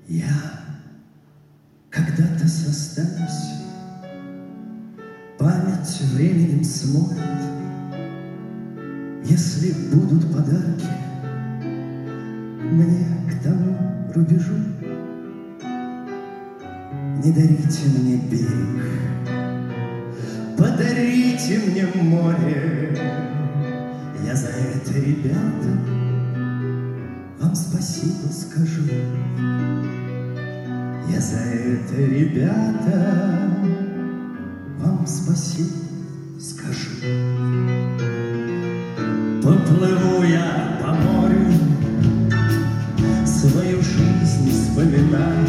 Я когда-то состанусь, память временем смоет. Если будут подарки мне к тому рубежу, не дарите мне берег, подарите мне море. Я за это, ребята, вам спасибо скажу. Я за это, ребята, вам спасибо скажу. Поплыву я по морю, свою жизнь вспоминая,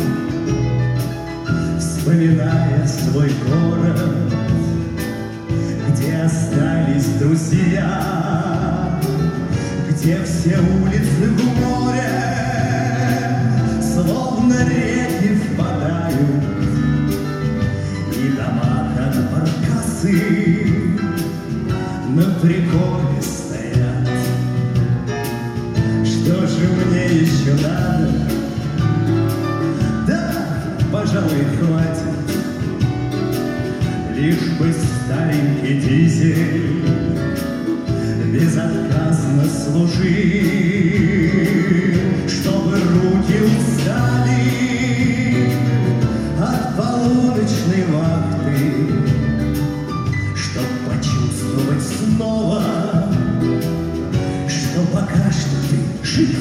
вспоминая свой город, где остались друзья, где все улицы в море, словно реки впадают, и дома, как баркасы, на приколе стоят. Что же мне еще надо? Да, пожалуй, хватит, лишь бы старенький дизель безотказно служил, чтобы руки устали от полуночной вахты, чтоб почувствовать снова, что пока что ты жив.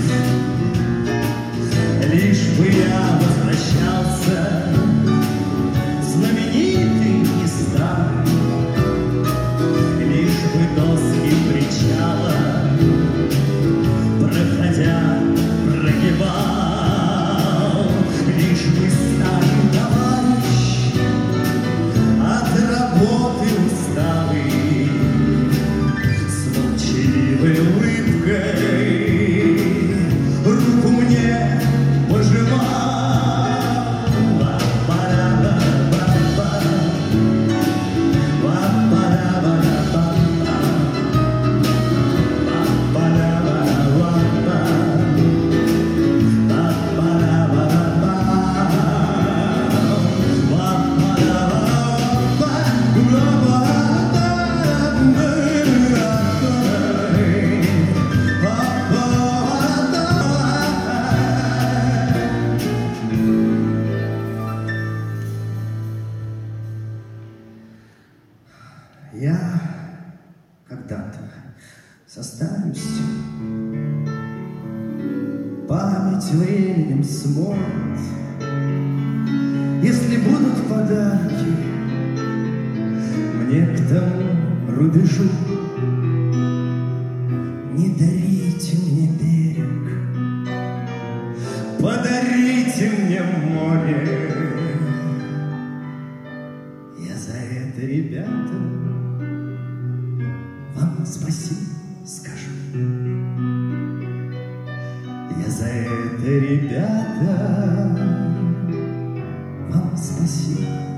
Лишь бы я возвращался, знаменитый и старый, лишь бы доски причала, проходя, прогибал, лишь бы старый товарищ, от работы усталый, с молчаливой улыбкой руку мне пожимал. Я когда-то состарюсь, память временем смоет. Если будут подарки мне к тому рубежу, не дарите мне берег, подарите мне море. Я за это, ребята, вам спасибо скажу. Я за это, ребята, вам спасибо